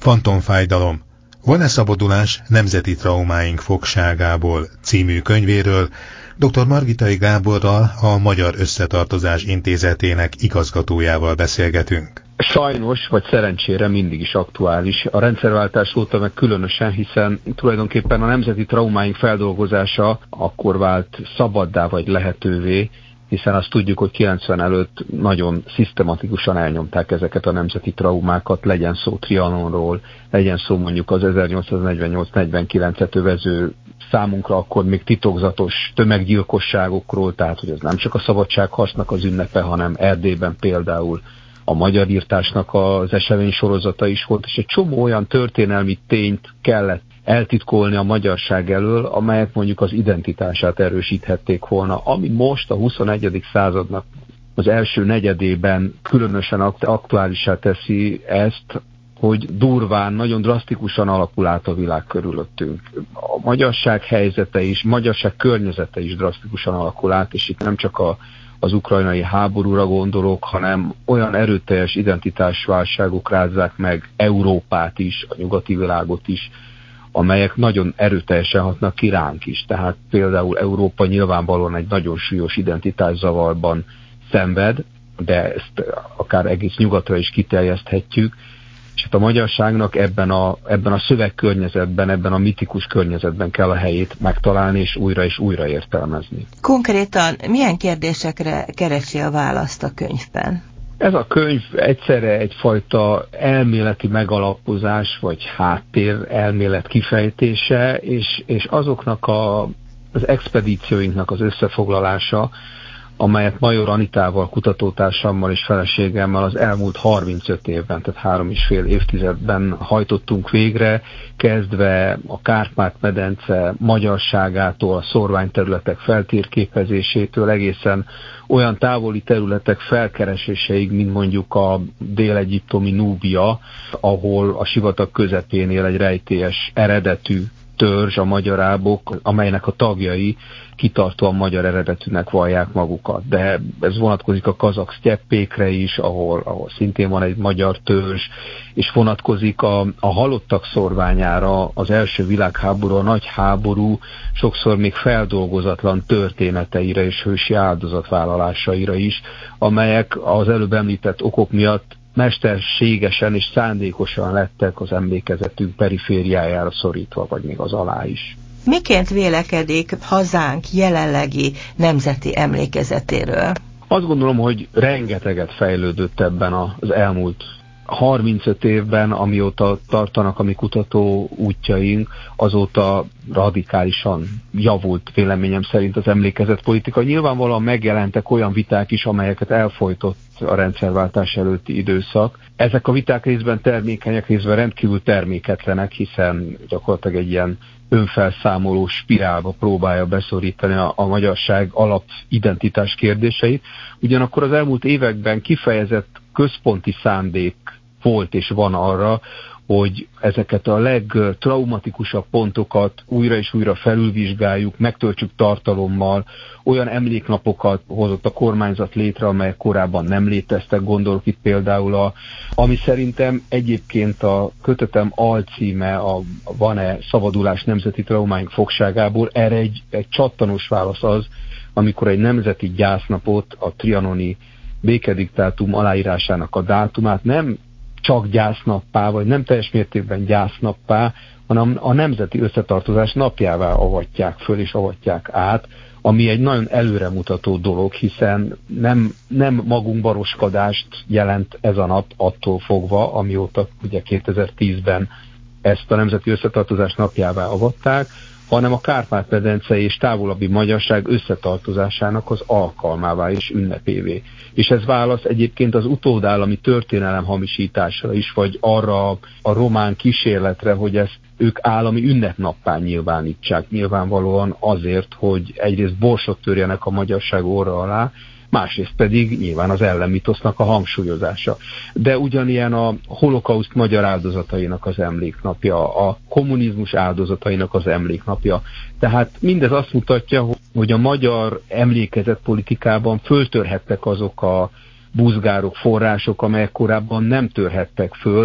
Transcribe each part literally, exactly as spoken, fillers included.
Fantomfájdalom. Van-e szabadulás nemzeti traumáink fogságából című könyvéről dr. Margitai Gáborral, a Magyar Összetartozás Intézetének igazgatójával beszélgetünk. Sajnos, vagy szerencsére mindig is aktuális. A rendszerváltás óta meg különösen, hiszen tulajdonképpen a nemzeti traumáink feldolgozása akkor vált szabaddá vagy lehetővé, hiszen azt tudjuk, hogy kilencven előtt nagyon szisztematikusan elnyomták ezeket a nemzeti traumákat, legyen szó Trianonról, legyen szó mondjuk az ezernyolcszáznegyvennyolc negyvenkilencet övező számunkra akkor még titokzatos tömeggyilkosságokról, tehát hogy ez nem csak a szabadságharcnak az ünnepe, hanem Erdélyben például a magyarírtásnak az eseménysorozata is volt, és egy csomó olyan történelmi tényt kellett eltitkolni a magyarság elől, amelyek mondjuk az identitását erősíthették volna, ami most a huszonegyedik századnak az első negyedében különösen aktuálissá teszi ezt, hogy durván, nagyon drasztikusan alakul át a világ körülöttünk. A magyarság helyzete is, a magyarság környezete is drasztikusan alakul át, és itt nem csak a az ukrajnai háborúra gondolok, hanem olyan erőteljes identitásválságok rázzák meg Európát is, a nyugati világot is, amelyek nagyon erőteljesen hatnak ki ránk is. Tehát például Európa nyilvánvalóan egy nagyon súlyos identitászavarban szenved, de ezt akár egész nyugatra is kiterjeszthetjük, és hát a magyarságnak ebben a, ebben a szövegkörnyezetben, ebben a mitikus környezetben kell a helyét megtalálni, és újra és újra értelmezni. Konkrétan milyen kérdésekre keresi a választ a könyvben? Ez a könyv egyszerre egyfajta elméleti megalapozás, vagy háttér elmélet kifejtése, és, és azoknak a, az expedícióinknak az összefoglalása, amelyet Major Anitával, kutatótársammal és feleségemmel az elmúlt harmincöt évben, tehát három és fél évtizedben hajtottunk végre, kezdve a Kárpát-medence magyarságától, a szórványterületek feltérképezésétől egészen olyan távoli területek felkereséseig, mint mondjuk a dél-egyiptomi Núbia, ahol a sivatag közepén él egy rejtélyes eredetű törzs, a magyarábok, amelynek a tagjai kitartóan magyar eredetűnek vallják magukat. De ez vonatkozik a kazak sztyeppékre is, ahol, ahol szintén van egy magyar törzs, és vonatkozik a, a halottak szorványára, az első világháború, a nagy háború, sokszor még feldolgozatlan történeteire és hősi áldozatvállalásaira is, amelyek az előbb említett okok miatt mesterségesen és szándékosan lettek az emlékezetünk perifériájára szorítva, vagy még az alá is. Miként vélekedik hazánk jelenlegi nemzeti emlékezetéről? Azt gondolom, hogy rengeteget fejlődött ebben az elmúlt harmincöt évben, amióta tartanak a mi kutató útjaink, azóta radikálisan javult véleményem szerint az emlékezetpolitika. Nyilvánvalóan megjelentek olyan viták is, amelyeket elfojtott a rendszerváltás előtti időszak. Ezek a viták részben termékenyek, részben rendkívül terméketlenek, hiszen gyakorlatilag egy ilyen önfelszámoló spirálba próbálja beszorítani a, a magyarság alapidentitás kérdéseit. Ugyanakkor az elmúlt években kifejezett központi szándék volt és van arra, hogy ezeket a legtraumatikusabb pontokat újra és újra felülvizsgáljuk, megtöltsük tartalommal, olyan emléknapokat hozott a kormányzat létre, amelyek korábban nem léteztek, gondolok itt például, a, ami szerintem egyébként a kötetem alcíme, a Van-e szabadulás nemzeti traumáink fogságából, erre egy, egy csattanós válasz az, amikor egy nemzeti gyásznapot, a trianoni békediktátum aláírásának a dátumát nem csak gyásznappá, vagy nem teljes mértékben gyásznappá, hanem a nemzeti összetartozás napjává avatják föl és avatják át, ami egy nagyon előremutató dolog, hiszen nem, nem magunkbaroskadást jelent ez a nap attól fogva, amióta ugye kétezer-tízben ezt a nemzeti összetartozás napjává avatták, hanem a Kárpát-medence és távolabbi magyarság összetartozásának az alkalmává és ünnepévé. És ez válasz egyébként az utódállami történelem hamisításra is, vagy arra a román kísérletre, hogy ezt ők állami ünnepnappá nyilvánítsák. Nyilvánvalóan azért, hogy egyrészt borsot törjenek a magyarság orra alá, másrészt pedig nyilván az ellenmitosznak a hangsúlyozása. De ugyanilyen a holokauszt magyar áldozatainak az emléknapja, a kommunizmus áldozatainak az emléknapja. Tehát mindez azt mutatja, hogy a magyar emlékezetpolitikában föltörhettek azok a buzgárok, források, amelyek korábban nem törhettek föl,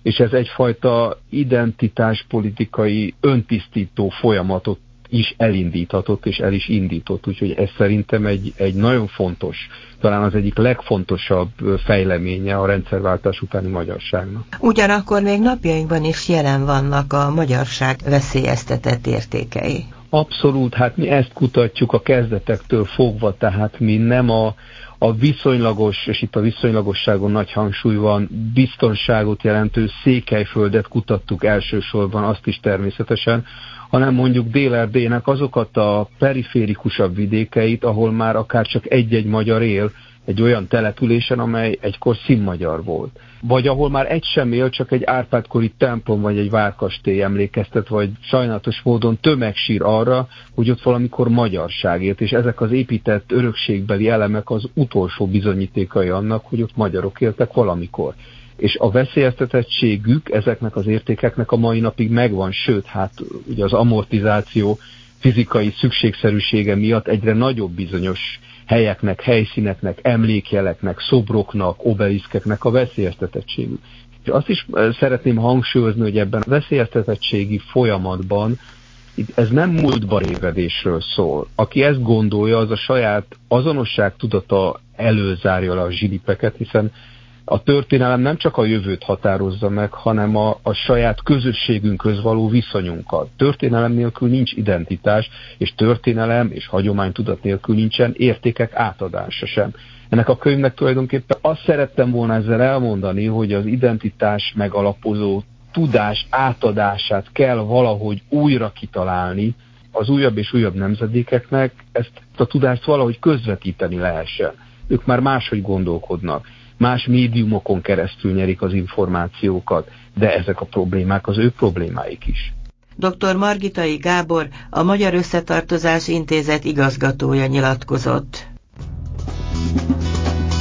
és ez egyfajta identitáspolitikai öntisztító folyamatot is elindíthatott, és el is indított, úgyhogy ez szerintem egy, egy nagyon fontos, talán az egyik legfontosabb fejleménye a rendszerváltás utáni magyarságnak. Ugyanakkor még napjainkban is jelen vannak a magyarság veszélyeztetett értékei. Abszolút, hát mi ezt kutatjuk a kezdetektől fogva, tehát mi nem a, a viszonylagos, és itt a viszonylagosságon nagy hangsúly van, biztonságot jelentő Székelyföldet kutattuk elsősorban, azt is természetesen, hanem mondjuk Dél-Erdélynek azokat a periférikusabb vidékeit, ahol már akár csak egy-egy magyar él, egy olyan településen, amely egykor színmagyar volt. Vagy ahol már egy sem él, csak egy Árpád-kori templom vagy egy várkastély emlékeztet, vagy sajnálatos módon tömegsír arra, hogy ott valamikor magyarság élt, és ezek az épített örökségbeli elemek az utolsó bizonyítékai annak, hogy ott magyarok éltek valamikor. És a veszélyeztetettségük ezeknek az értékeknek a mai napig megvan, sőt, hát ugye az amortizáció fizikai szükségszerűsége miatt egyre nagyobb bizonyos helyeknek, helyszíneknek, emlékjeleknek, szobroknak, obeliszkeknek a veszélyeztetettségük. És azt is szeretném hangsúlyozni, hogy ebben a veszélyeztetettségi folyamatban ez nem múltba révedésről szól. Aki ezt gondolja, az a saját azonosságtudata előzárja le a zsilipeket, hiszen a történelem nem csak a jövőt határozza meg, hanem a, a saját közösségünkhöz való viszonyunkat. Történelem nélkül nincs identitás, és történelem és hagyománytudat nélkül nincsen értékek átadása sem. Ennek a könyvnek tulajdonképpen azt szerettem volna ezzel elmondani, hogy az identitás megalapozó tudás átadását kell valahogy újra kitalálni az újabb és újabb nemzedékeknek, ezt a tudást valahogy közvetíteni lehessen. Ők már máshogy gondolkodnak. Más médiumokon keresztül nyerik az információkat, de ezek a problémák az ő problémáik is. doktor Margitai Gábor, a Magyar Összetartozás Intézet igazgatója nyilatkozott.